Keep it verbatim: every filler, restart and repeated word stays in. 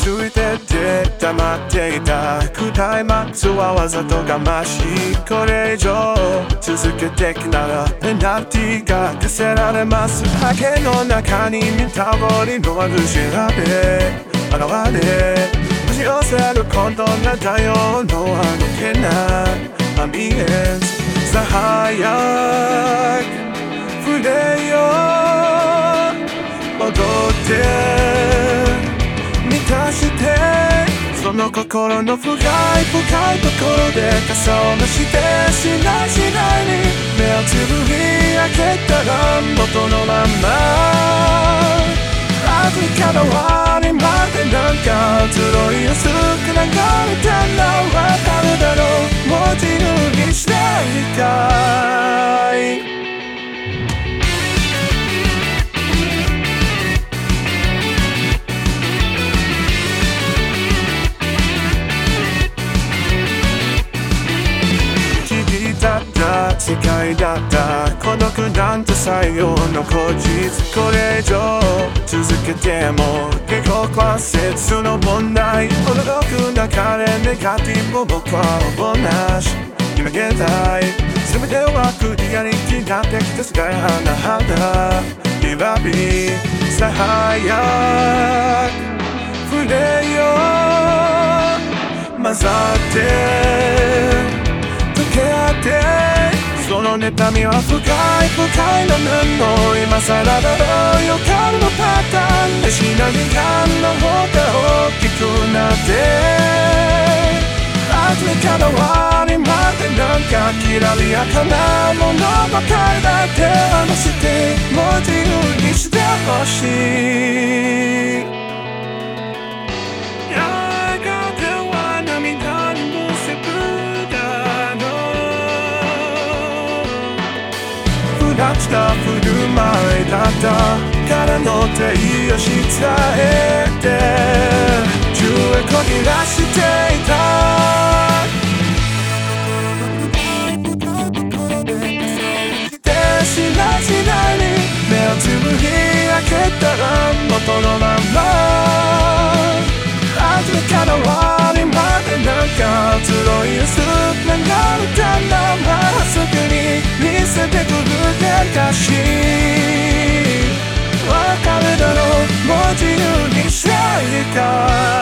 づいてて黙っていたクライマックスはわざと我慢し、これ以上続けてきならペナルティが課せられます。ハケの中に見たぼりの悪しらべ現れ押し寄せる混沌な太陽のあどけないアンビエンス。さあ早く触れよう、踊って満たしてその心の深い深いところで傘をなしてしないしないに目をつぶり開けたら元のまま熱いから終わりまでなんか移ろい薄く流れたらわかるだろう、文字通りしたいかい。世界だった孤独なんて採用の口実、これ以上続けても結構関節の問題、驚くなかれネガティブを僕はほぼなし今現在全てはクリアリティなんてきてすがい花だリバビー。さあ早く触れよう、混ざって溶け合ってその妬みは深い深いの布、今更だろう予感のパターンでしなみ感の方が大きくなって初めから終わりまでなんかきらびやかなものばかりだって話して文字通りしてほしい。立ちた振る舞いだったからの手をし伝えて銃へこぎらしていたでしないしないに目をつぶり開けたら元のまま初めから終わりまでなんか移ろい薄く流れたまますぐに見せてくるだしわかるだろう、文字にしたいか